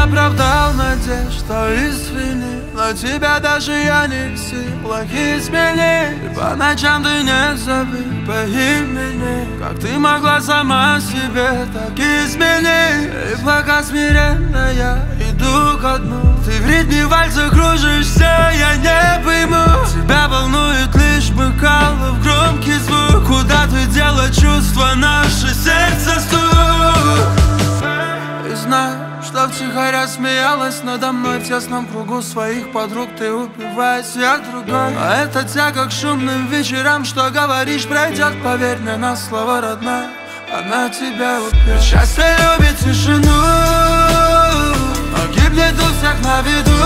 оправдал надежд, то извини, но тебя даже я не в силах изменить. По ночам ты не зови по имени, как ты могла сама себе так изменить. И пока смиренно я иду ко дну, ты в ритме вальса кружишься, я не пойму. Тебя волнует лишь бокалов громкий звук. Куда ты дела чувства, наше сердце стук? И знаю, что втихаря смеялась надо мной в тесном кругу своих подруг. Ты упиваясь, я другой. А это тяга к шумным вечерам, что говоришь, пройдет, поверь мне на слово, родная. Она тебя убьет. Счастье любит тишину, но гибнет у всех на виду.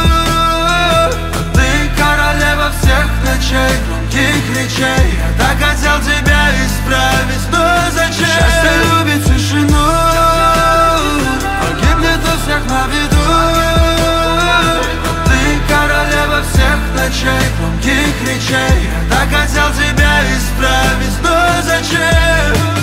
Ты королева всех ночей, громких речей. Я так хотел тебя исправить, но зачем? Счастье любит тишину, но гибнет у всех на виду. Ты королева всех ночей, громких речей. Я так хотел тебя исправить, но зачем?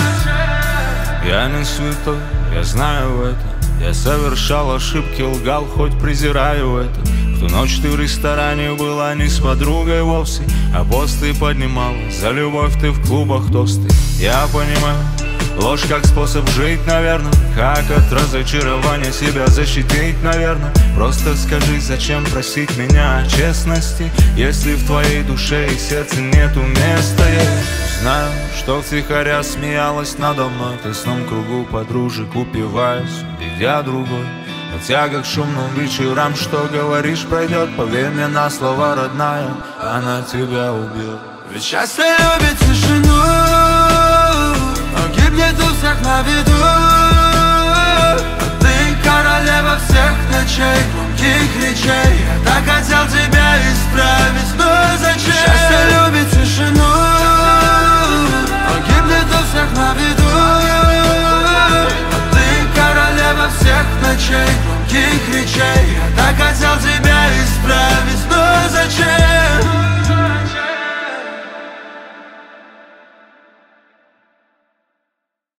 Я не святой, я знаю это. Я совершал ошибки, лгал, хоть презираю это. В ту ночь ты в ресторане была не с подругой вовсе, а пост ты поднимал, за любовь ты в клубах тосты. Я понимаю, ложь как способ жить, наверное. Как от разочарования себя защитить, наверное. Просто скажи, зачем просить меня о честности, если в твоей душе и сердце нету места. Я знаю, что втихаря смеялась надо мной в тесном кругу подружек, упиваясь, видя другой. Но тяга к шумным вечерам, что говоришь, пройдет, поверь мне на слова, родная, она тебя убьет. Ведь счастье любит тишину, но гибнет у всех на виду. Ты королева всех ночей, громких речей. Я так хотел тебя исправить, но зачем? Счастье любит тишину, но гибнет у всех на виду. Ты королева всех ночей, громких